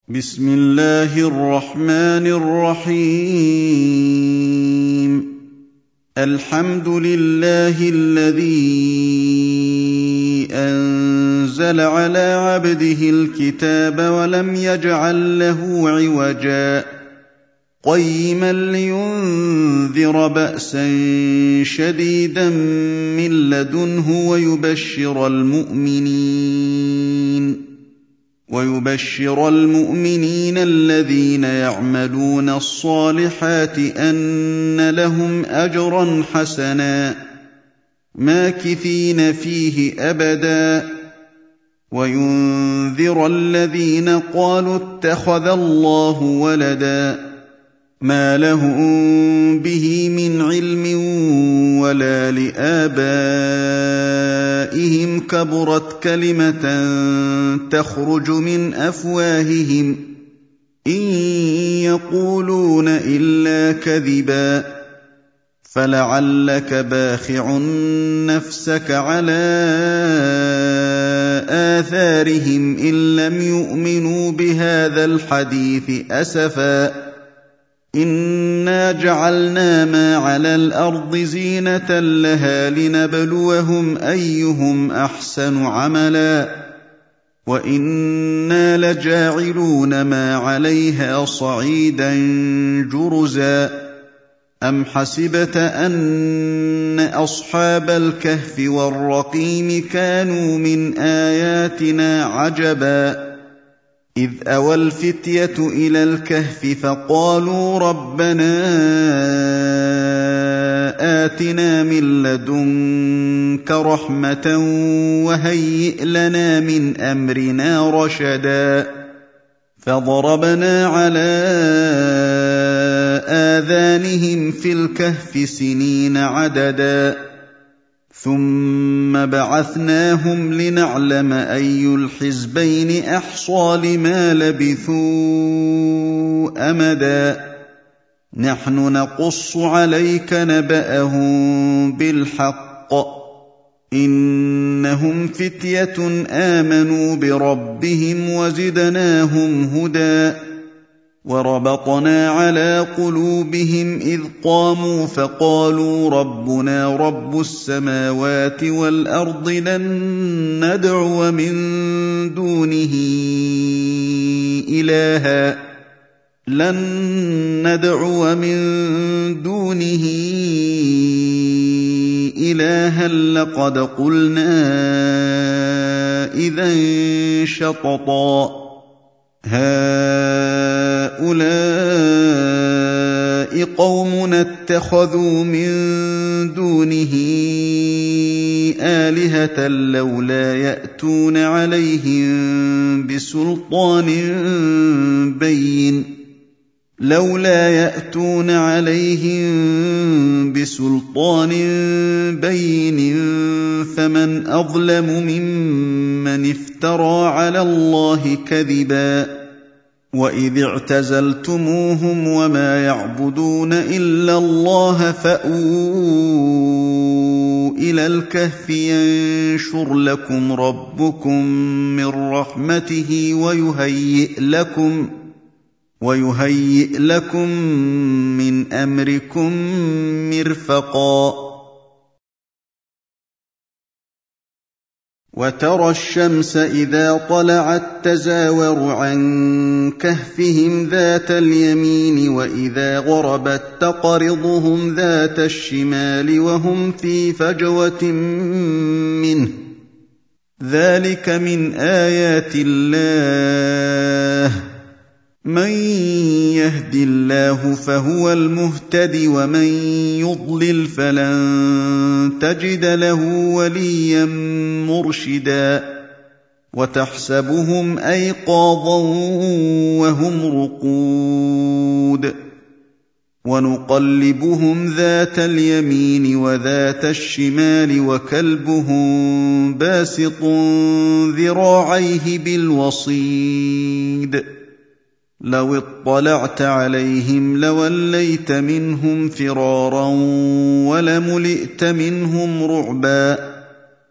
بسم الله الرحمن الرحيم. الحمد لله الذي أنزل على عبده الكتاب ولم يجعل له عوجا قيما لينذر بأسا شديدا من لدنه ويبشر المؤمنين الذين يعملون الصالحات أن لهم أجرا حسنا ماكثين فيه أبدا وينذر الذين قالوا اتخذ الله ولدا ما لهم به من علم ولا لآبائهم كبرت كلمة تخرج من أفواههم إن يقولون إلا كذبا فلعلك باخع نفسك على آثارهم إن لم يؤمنوا بهذا الحديث أسفا إنا جعلنا ما على الأرض زينة لها لنبلوهم أيهم أحسن عملا وإنا لجاعلون ما عليها صعيدا جرزا أم حسبت أن أصحاب الكهف والرقيم كانوا من آياتنا عجبا إذ أوى الفتية إلى الكهف فقالوا ربنا آتنا من لدنك رحمة وهيئ لنا من أمرنا رشدا فضربنا على آذانهم في الكهف سنين عددا ثم بعثناهم لنعلم أي الحزبين أحصى لما لبثوا أمدا نحن نقص عليك نبأهم بالحق إنهم فتية آمنوا بربهم وزدناهم هدى وربطنا على قلوبهم إذ قاموا فقالوا ربنا رب السماوات والأرض لن ندعو من دونه إلها لقد قلنا إذا شططا هؤلاء قومنا اتخذوا من دونه آلهة لولا يأتون عليهم بسلطان بين فمن أظلم ممن افترى على الله كذبا وإذ اعتزلتموهم وما يعبدون إلا الله فأووا إلى الكهف ينشر لكم ربكم من رحمته ويهيئ لكم من أمركم مرفقا وترى الشمس إذا طلعت تزاور عن كهفهم ذات اليمين وإذا غربت تقرضهم ذات الشمال وهم في فجوة منه ذلك من آيات الله من يهد الله فهو المهتد ومن يضلل فلن تجد له وليا مرشدا وتحسبهم أيقاظا وهم رقود ونقلبهم ذات اليمين وذات الشمال وكلبهم باسط ذراعيه بالوصيد لو اطلعت عليهم لوليت منهم فرارا ولملئت منهم رعبا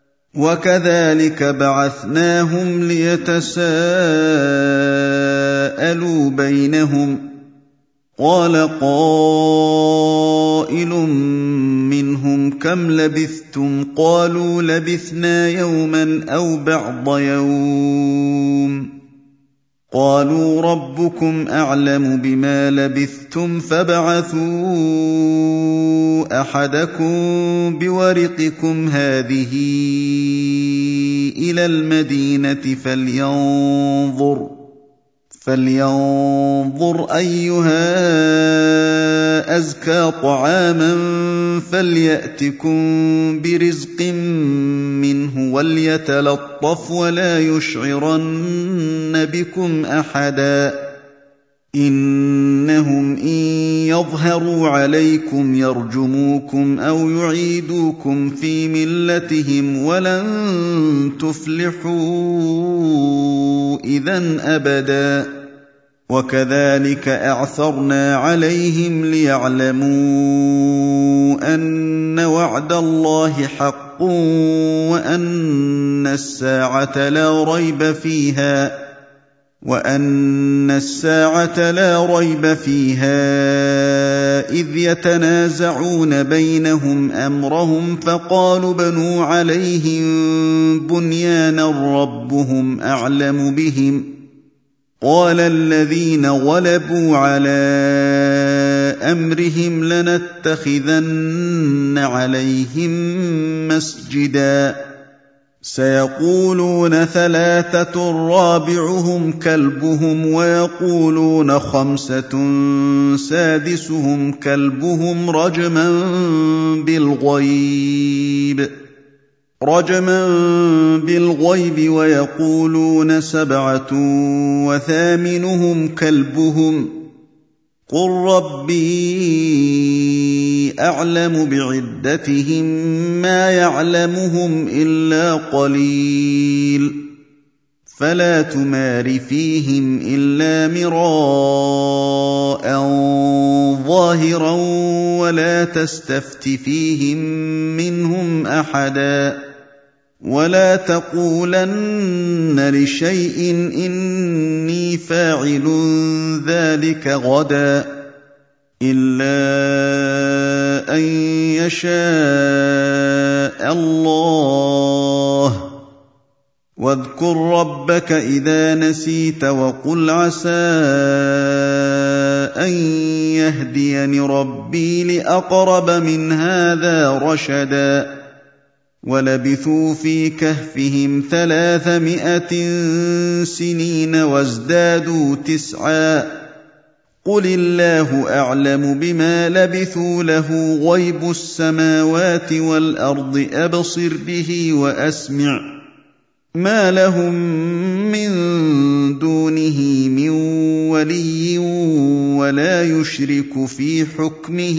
وكذلك بعثناهم ليتساءلوا تساءلوا بينهم قال قائل منهم كم لبثتم قالوا لبثنا يوما أو بعض يوم قالوا ربكم أعلم بما لبثتم فابعثوا أحدكم بورقكم هذه إلى المدينة فلينظر أيها أزكى طعاما فليأتكم برزق منه وليتلطف ولا يشعرن بكم أحدا إنهم إن يظهروا عليكم يرجموكم أو يعيدوكم في ملتهم ولن تفلحوا إذن أبدا وكذلك أعثرنا عليهم ليعلموا أن وعد الله حق وأن الساعة لا ريب فيها إذ يتنازعون بينهم أمرهم فقالوا بنوا عليهم بنيانا ربهم أعلم بهم قال الذين غلبوا على أمرهم لنتخذن عليهم مسجدا سيقولون ثلاثة رابعهم كلبهم ويقولون خمسة سادسهم كلبهم رجما بالغيب ويقولون سبعة وثامنهم كلبهم قل ربي أعلم بعدتهم ما يعلمهم إلا قليل فلا تمار فيهم إلا مراء ظاهرا ولا تستفت فيهم منهم أحدا ولا تقولن لشيء إني فاعل ذلك غدا إلا أن يشاء الله واذكر ربك إذا نسيت وقل عسى أن يهديني ربي لأقرب من هذا رشدا ولبثوا في كهفهم 300 سنين وازدادوا 9 قل الله أعلم بما لبثوا له غيب السماوات والأرض أبصر به وأسمع ما لهم من دونه من ولي ولا يشرك في حكمه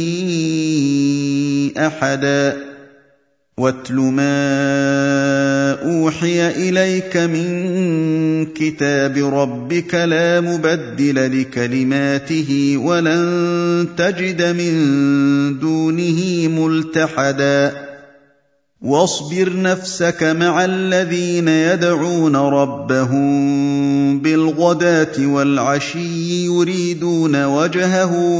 أحدا واتل ما أوحي إليك من كتاب ربك لا مبدل لكلماته ولن تجد من دونه ملتحدا واصبر نفسك مع الذين يدعون ربهم بالغداة والعشي يريدون وجهه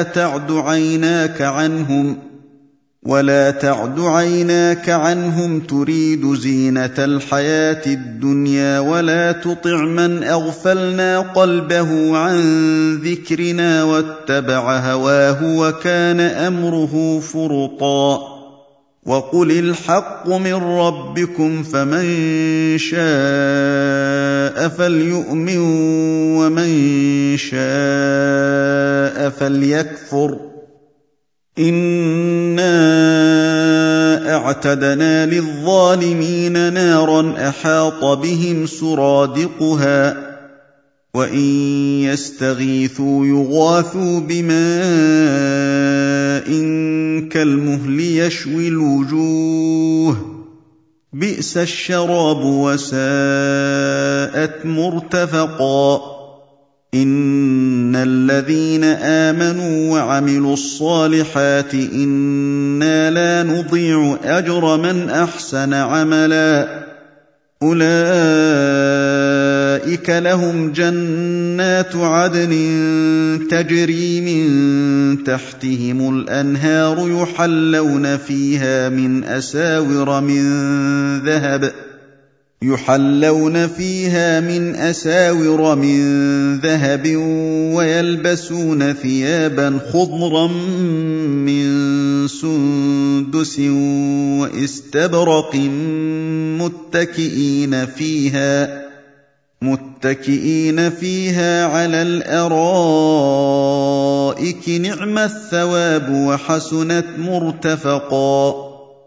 ولا تعد عيناك عنهم تريد زينة الحياة الدنيا ولا تطع من أغفلنا قلبه عن ذكرنا واتبع هواه وكان أمره فرطا وقل الحق من ربكم فمن شاء فليؤمن ومن شاء فليكفر إنا أعتدنا للظالمين نارا أحاط بهم سرادقها وإن يستغيثوا يغاثوا بماء كالمهل يشوي الوجوه بئس الشراب وساءت مرتفقا إن الذين آمنوا وعملوا الصالحات إنا لا نضيع أجر من أحسن عملا أولئك لهم جنات جَنَّاتُ عَدْنٍ تَجْرِي مِن تَحْتِهِمُ الْأَنْهَارُ يُحَلَّوْنَ فِيهَا مِنْ أَسَاوِرَ مِن ذَهَبٍ وَيَلْبَسُونَ ثِيَابًا خُضْرًا مِّن سُندُسٍ وَإِسْتَبْرَقٍ مُّتَّكِئِينَ فِيهَا عَلَى الْأَرَائِكِ ۚ نِعْمَ الثَّوَابُ وَحَسُنَتْ مُرْتَفَقًا.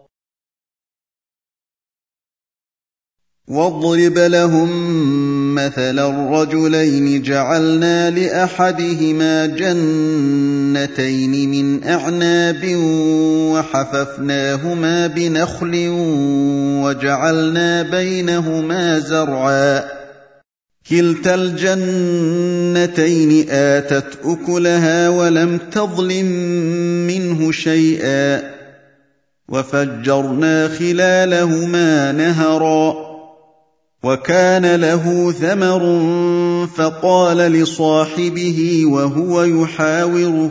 وَاضْرِبْ لَهُم مَّثَلًا الرَّجُلَيْنِ جَعَلْنَا لِأَحَدِهِمَا جَنَّتَيْنِ مِنْ أَعْنَابٍ وَحَفَفْنَاهُمَا بِنَخْلٍ وَجَعَلْنَا بَيْنَهُمَا زَرْعًا كِلْتَا الْجَنَّتَيْنِ آتَتْ أُكُلَهَا وَلَمْ تَظْلِم مِّنْهُ شَيْئًا وَفَجَّرْنَا خِلَالَهُمَا نَهَرًا وَكَانَ لَهُ ثَمَرٌ فَقَالَ لِصَاحِبِهِ وَهُوَ يُحَاوِرُهُ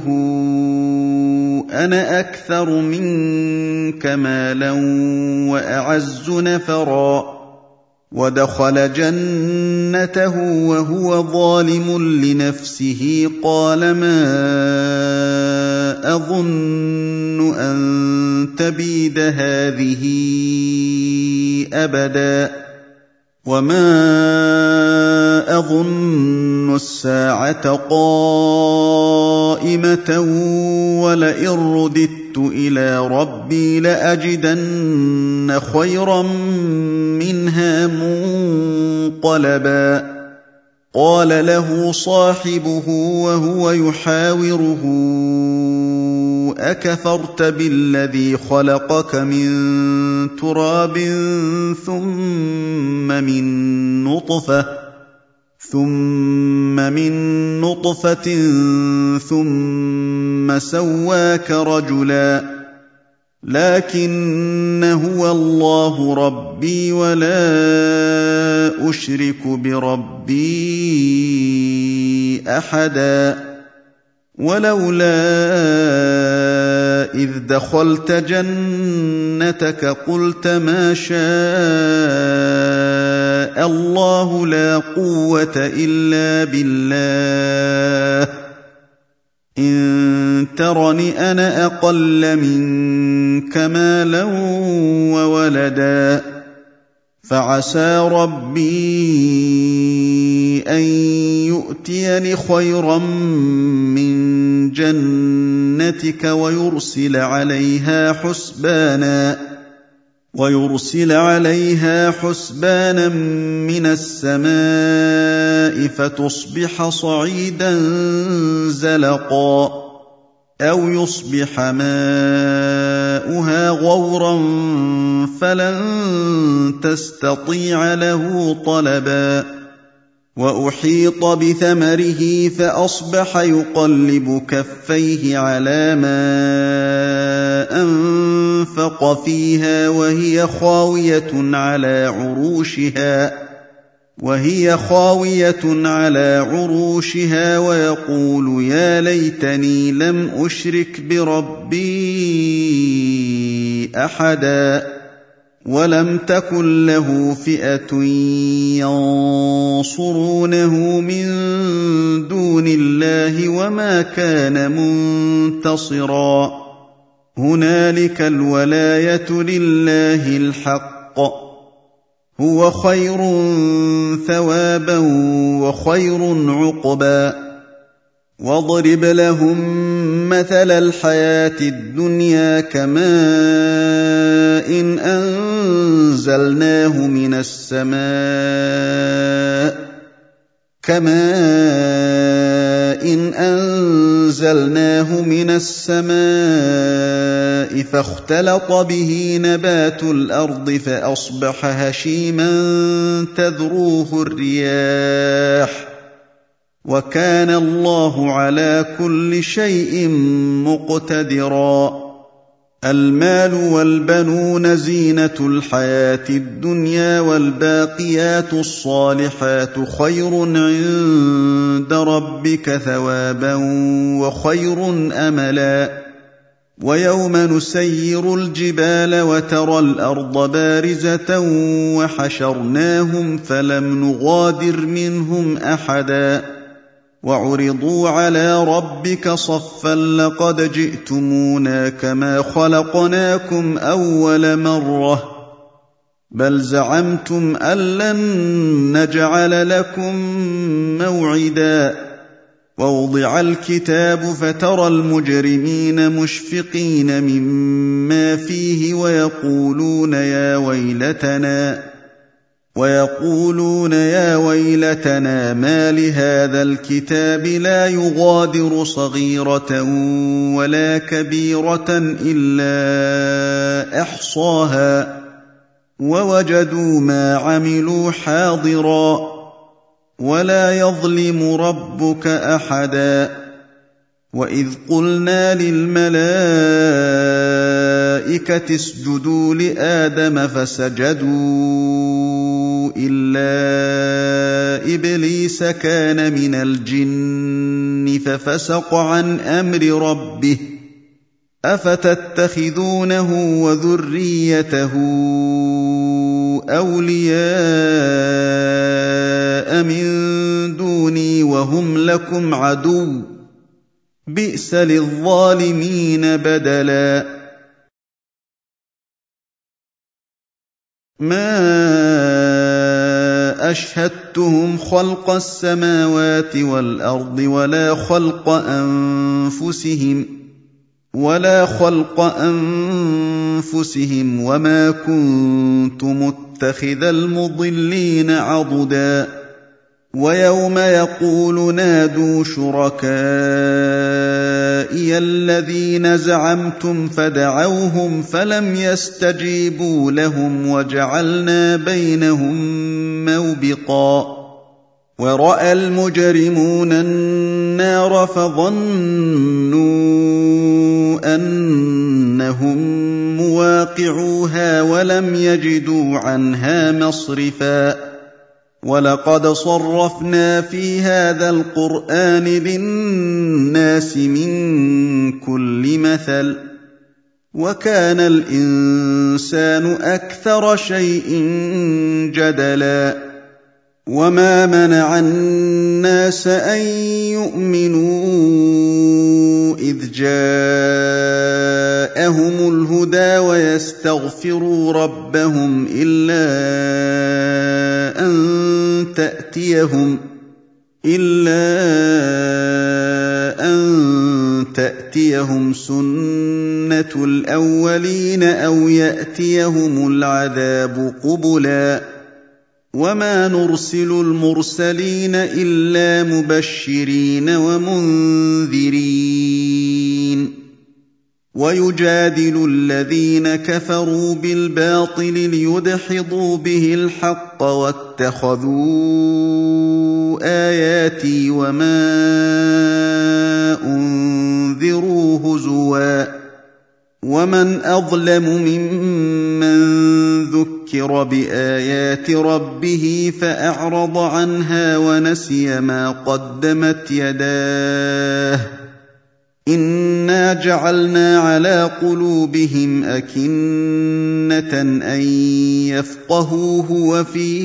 أَنَا أَكْثَرُ مِنكَ مَالًا وَأَعَزُّ نَفَرًا وَدَخَلَ جَنَّتَهُ وَهُوَ ظَالِمٌ لِّنَفْسِهِ قَالَ مَا أَظُنُّ أَن تَبِيدَ هَٰذِهِ أَبَدًا وَمَا أَظُنُّ السَّاعَةَ قَائِمَةً وَلَئِن رُّدِدتُّ إِلَىٰ رَبِّي لَأَجِدَنَّ خَيْرًا مِّنْهَا مُنقَلَبًا قَالَ لَهُ صَاحِبُهُ وَهُوَ يُحَاوِرُهُ أَكَفَرْتَ بِالَّذِي خَلَقَكَ مِن تُرَابٍ ثُمَّ مِن نُّطْفَةٍ ثُمَّ سَوَّاكَ رَجُلًا لَّٰكِنَّ هُوَ اللَّهُ رَبِّي وَلَا أُشْرِكُ بِرَبِّي أَحَدًا وَلَوْلَا إِذْ دَخَلْتَ جَنَّتَكَ قُلْتَ مَا شَاءَ اللَّهُ لَا قُوَّةَ إِلَّا بِاللَّهِ إِن تَرَنِ أَنَا أَقَلَّ مِنكَ مَالًا وَوَلَدًا فَعَسَىٰ رَبِّي أَن يُؤْتِيَنِ خَيْرًا مِّن جَنَّتِكَ وَيُرْسِلَ عَلَيْهَا حُسْبَانًا مِّنَ السَّمَاءِ فَتُصْبِحَ صَعِيدًا زَلَقًا أَوْ يُصْبِحَ مَاؤُهَا غَوْرًا فَلَن تَسْتَطِيعَ لَهُ طَلَبًا وَأُحِيطَ بِثَمَرِهِ فَأَصْبَحَ يُقَلِّبُ كَفَّيْهِ عَلَىٰ مَا أَنفَقَ فِيهَا وَهِيَ خَاوِيَةٌ عَلَىٰ عُرُوشِهَا وَيَقُولُ يَا لَيْتَنِي لَمْ أُشْرِكْ بِرَبِّي أَحَدًا وَلَمْ تَكُن لَّهُ فِئَةٌ يَنصُرُونَهُ مِن دُونِ اللَّهِ وَمَا كَانَ مُنتَصِرًا هُنَالِكَ الْوَلَايَةُ لِلَّهِ الْحَقِّ هُوَ خَيْرٌ ثَوَابًا وَخَيْرٌ عُقْبًا وَاضْرِبْ لَهُم مَّثَلَ الْحَيَاةِ الدُّنْيَا كَمَاءٍ أَنزَلْنَاهُ مِنَ السَّمَاءِ فَاخْتَلَطَ بِهِ نَبَاتُ الْأَرْضِ فَأَصْبَحَ هَشِيمًا تَذْرُوهُ الرِّيَاحُ ۗ وَكَانَ اللَّهُ عَلَىٰ كُلِّ شَيْءٍ مُّقْتَدِرًا المال والبنون زينة الحياة الدنيا والباقيات الصالحات خير عند ربك ثوابا وخير أملا ويوم نسير الجبال وترى الأرض بارزة وحشرناهم فلم نغادر منهم أحدا وعرضوا على ربك صفا لقد جئتمونا كما خلقناكم أول مرة بل زعمتم أن لن نجعل لكم موعدا ووضع الكتاب فترى المجرمين مشفقين مما فيه ويقولون يا ويلتنا ما لهذا الكتاب لا يغادر صغيرة ولا كبيرة إلا أحصاها ووجدوا ما عملوا حاضرا ولا يظلم ربك أحدا وإذ قلنا للملائكة اسجدوا لآدم فسجدوا إلا إبليس كان من الجن ففسق عن أمر ربه أفتتخذونه وذريته أولياء من دوني وهم لكم عدو بئس للظالمين بدلا ما أشهدتهم خلق السماوات والأرض ولا خلق أنفسهم وما كنت متخذ المضلين عضدا ويوم يقول نادوا شركائي الذين زعمتم فدعوهم فلم يستجيبوا لهم وجعلنا بينهم موبقا ورأى المجرمون النار فظنوا أنهم مواقعوها ولم يجدوا عنها مصرفا ولقد صرفنا في هذا القرآن للناس من كل مثل وكان الإنسان أكثر شيء جدلا وما منع الناس أن يؤمنوا إذ جاءهم الهدى ويستغفروا ربهم إلا أن تأتيهم سنة الأولين أو يأتيهم العذاب قبلا وما نرسل المرسلين إلا مبشرين ومنذرين ويجادل الذين كفروا بالباطل ليدحضوا به الحق واتخذوا آياتي وما أنذروا هزوا ومن أظلم ممن ذكر بآيات ربه فأعرض عنها ونسي ما قدمت يداه إنا جعلنا على قلوبهم أكنة أن يفقهوه وفي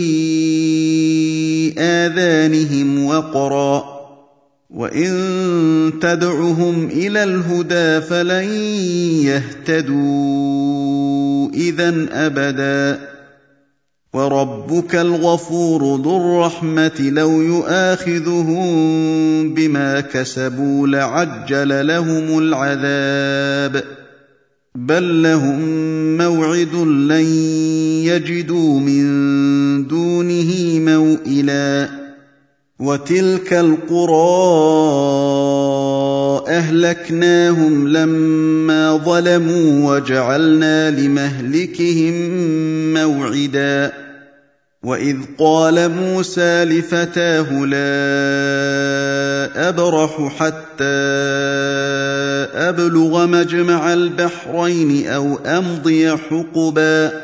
آذانهم وقرا وإن تدعهم إلى الهدى فلن يهتدوا إذن أبدا وربك الغفور ذو الرحمة لو يؤاخذهم بما كسبوا لعجل لهم العذاب بل لهم موعد لن يجدوا من دونه موئلا وتلك القرى أهلكناهم لما ظلموا وجعلنا لمهلكهم موعدا وإذ قال موسى لفتاه لا أبرح حتى أبلغ مجمع البحرين أو أمضي حقبا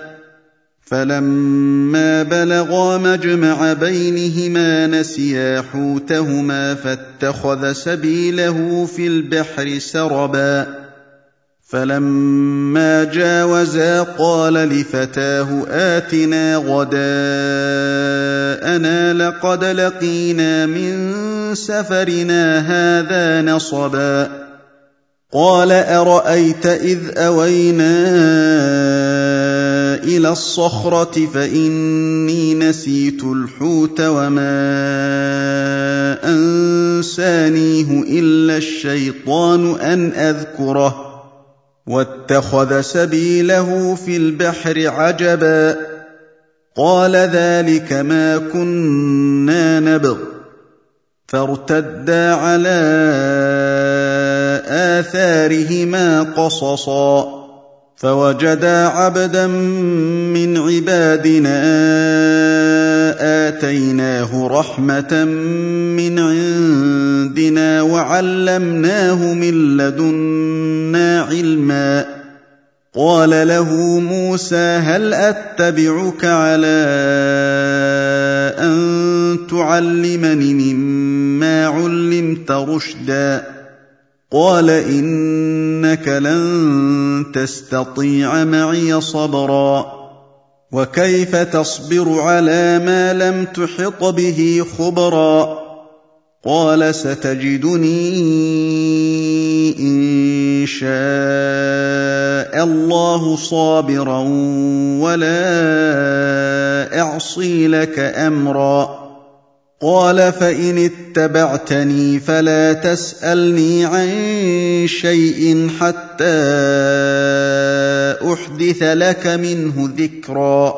فلما بلغا مجمع بينهما نسيا حوتهما فاتخذ سبيله في البحر سربا فلما جاوزا قال لفتاه آتنا غداءنا لقد لقينا من سفرنا هذا نصبا قال أرأيت إذ أوينا إلى الصخرة فإني نسيت الحوت وما أنسانيه إلا الشيطان أن أذكره واتخذ سبيله في البحر عجبا قال ذلك ما كنا نبغ فارتدا على آثارهما قصصا فوجدا عبدا من عبادنا آتيناه رحمة من عندنا وعلمناه من لدنا علما قال له موسى هل أتبعك على أن تعلمني مما علمت رشدا قال إنك لن تستطيع معي صبرا وكيف تصبر على ما لم تحط به خبرا قال ستجدني إن شاء الله صابرا ولا أعصي لك أمرا قال فإن اتبعتني فلا تسألني عن شيء حتى أحدث لك منه ذكرا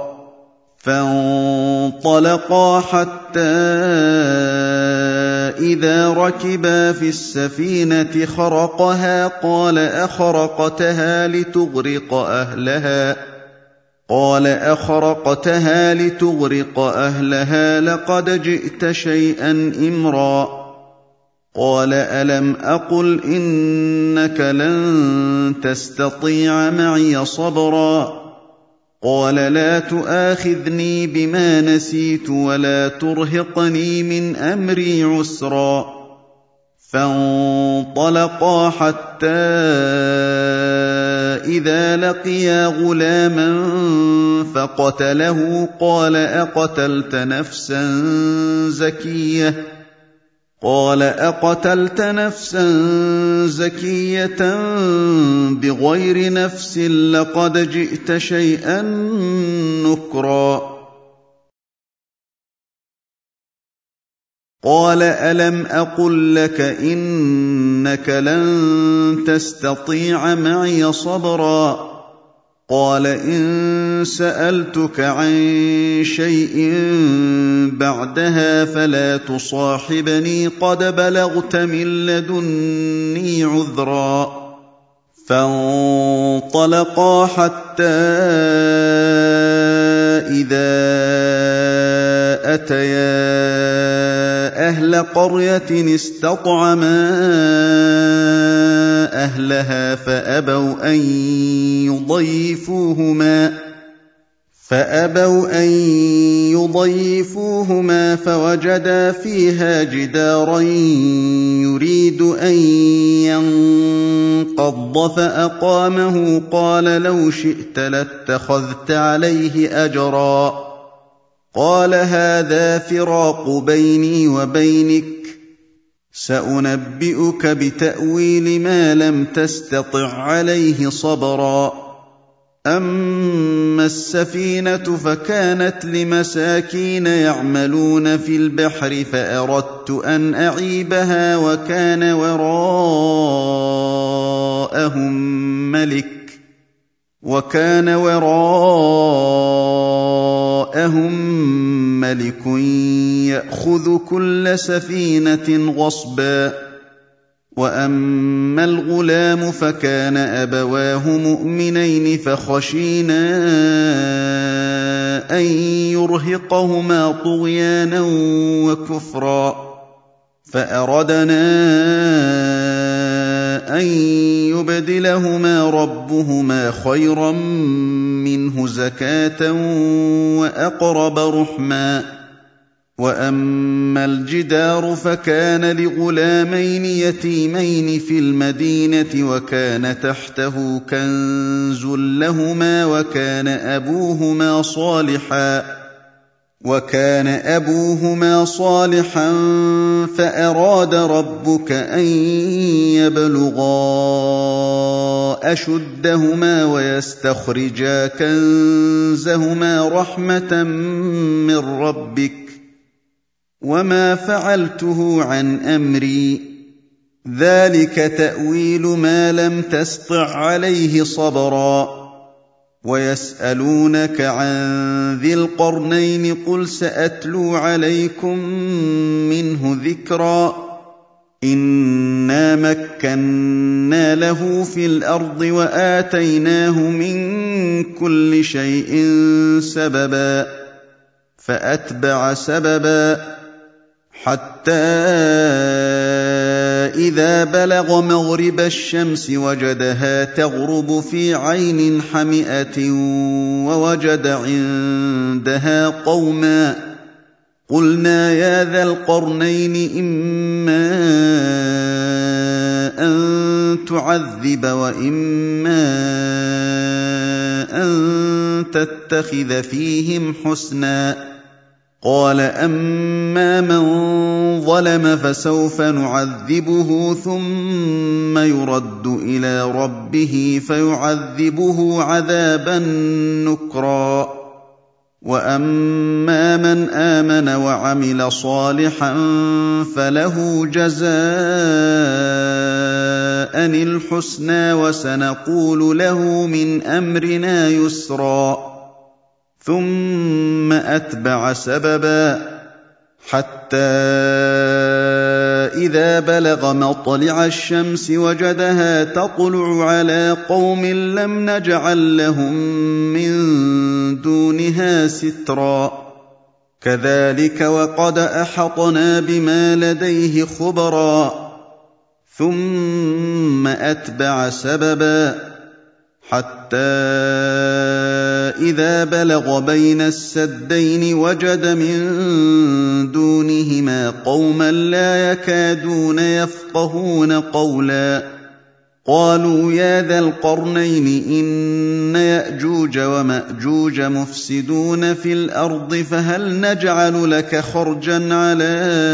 فانطلقا حتى إذا ركبا في السفينة خرقها قال أخرقتها لتغرق أهلها لقد جئت شيئا إمرا قال ألم أقل إنك لن تستطيع معي صبرا قال لا تؤاخذني بما نسيت ولا ترهقني من أمري عسرا فانطلقا حتى إذا لقيا غلاما فقتله قال أقتلت نفسا زكية بغير نفس لقد جئت شيئا نكرا قال ألم أقل لك إنك لن تستطيع معي صبرا قال إن سألتك عن شيء بعدها فلا تصاحبني قد بلغت من لدني عذرا فانطلقا حتى إذا أتيا أهل قرية استطعما أهلها فأبوا أن يضيفوهما فوجدا فيها جدارا يريد أن ينقض فأقامه قال لو شئت لاتخذت عليه أجرا قال هذا فراق بيني وبينك سأنبئك بتأويل ما لم تستطع عليه صبرا أما السفينة فكانت لمساكين يعملون في البحر فأردت أن أعيبها وكان وراءهم ملك يأخذ كل سفينة غصبا وأما الغلام فكان أبواه مؤمنين فخشينا أن يرهقهما طغيانا وكفرا فأردنا أن ليبدلهما ربهما خيرا منه زكاة وأقرب رحما. وأما الجدار فكان لغلامين يتيمين في المدينة وكان تحته كنز لهما وكان أبوهما صالحا فأراد ربك أن يبلغا أشدهما ويستخرجا كنزهما رحمة من ربك وما فعلته عن أمري ذلك تأويل ما لم تسطع عليه صبرا. ويسألونك عن ذي القرنين قل سأتلو عليكم منه ذكرا. إنا مكنا له في الأرض وآتيناه من كل شيء سببا فأتبع سببا حتى إذا بلغ مغرب الشمس وجدها تغرب في عين حمئة ووجد عندها قوما قلنا يا ذا القرنين إما أن تعذب وإما أن تتخذ فيهم حسنا. قال أما من ظلم فسوف نعذبه ثم يرد إلى ربه فيعذبه عذابا نكرا. وأما من آمن وعمل صالحا فله جزاء الحسنى وسنقول له من أمرنا يسرا. ثم أتبع سببا حتى إذا بلغ مطلع الشمس وجدها تطلع على قوم لم نجعل لهم من دونها سترا. كذلك وقد أحطنا بما لديه خبرا. ثم أتبع سببا حتى إذا بلغ بين السدين وجد من دونهما قوما لا يكادون يفقهون قولا. قالوا يا ذا القرنين إن يأجوج ومأجوج مفسدون في الأرض فهل نجعل لك خرجا على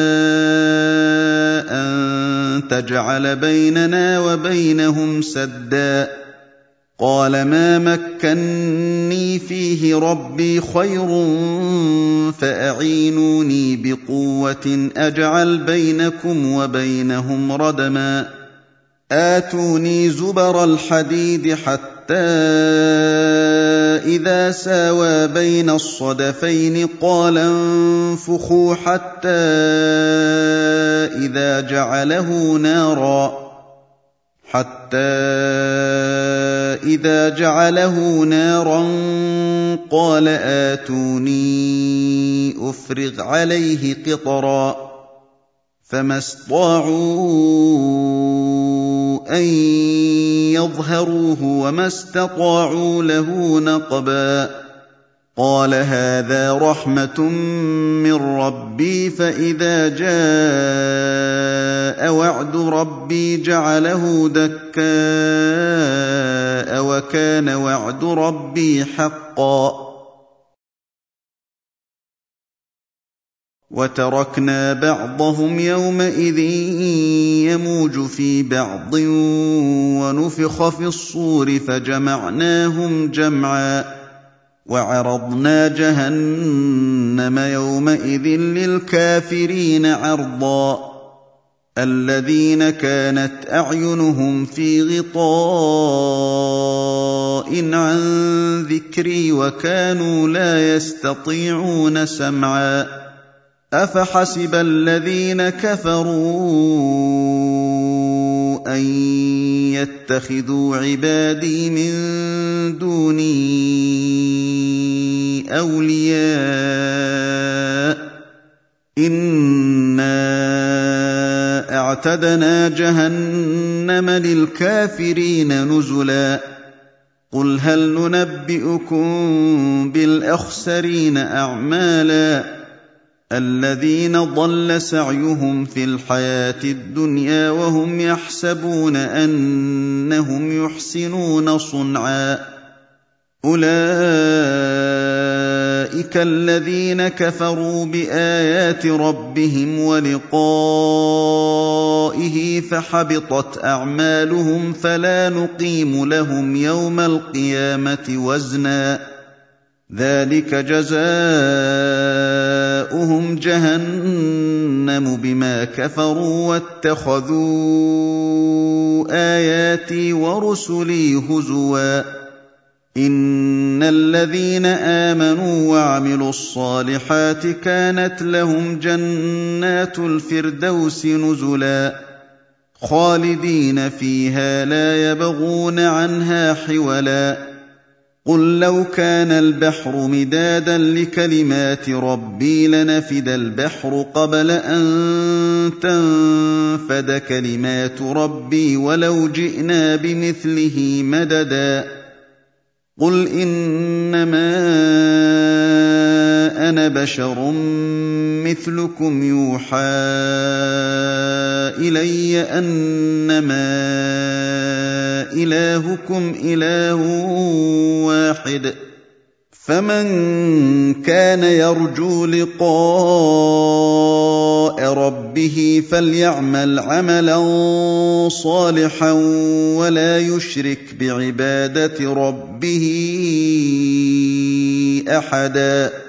أن تجعل بيننا وبينهم سدا. قال ما مكني فيه ربي خير فأعينوني بقوة أجعل بينكم وبينهم ردما. آتوني زبر الحديد حتى إذا ساوى بين الصدفين قال انفخوا حتى إذا جعله نارا قال آتوني أفرغ عليه قطرا. فما استطاعوا أن يظهروه وما استطاعوا له نقبا. قال هذا رحمة من ربي فإذا جاء وعد ربي جعله دكاء وكان وعد ربي حقا. وتركنا بعضهم يومئذ يموج في بعض ونفخ في الصور فجمعناهم جمعا. وعرضنا جهنم يومئذ للكافرين عرضا. الذين كانت أعينهم في غطاء عن ذكري وكانوا لا يستطيعون سمعا. أفحسب الذين كفروا أن يتخذوا عبادي من دوني أولياء إنا أعتدنا جهنم للكافرين نزلا قل هل ننبئكم بالأخسرين أعمالا الذين ضل سعيهم في الحياة الدنيا وهم يحسبون أنهم يحسنون صنعا أولئك الذين كفروا بآيات ربهم ولقائه فحبطت أعمالهم فلا نقيم لهم يوم القيامة وزنا ذلك جزاؤهم جهنم بما كفروا واتخذوا آياتي ورسلي هزوا إن الذين آمنوا وعملوا الصالحات كانت لهم جنات الفردوس نزلا خالدين فيها لا يبغون عنها حولا قل لو كان البحر مدادا لكلمات ربي لنفد البحر قبل أن تنفد كلمات ربي ولو جئنا بمثله مددا قل إنما أنا بشر مثلكم يوحى إلي أنما إلهكم إله واحد فمن كان يرجو لقاء ربه فليعمل عملا صالحا ولا يشرك بعبادة ربه أحدا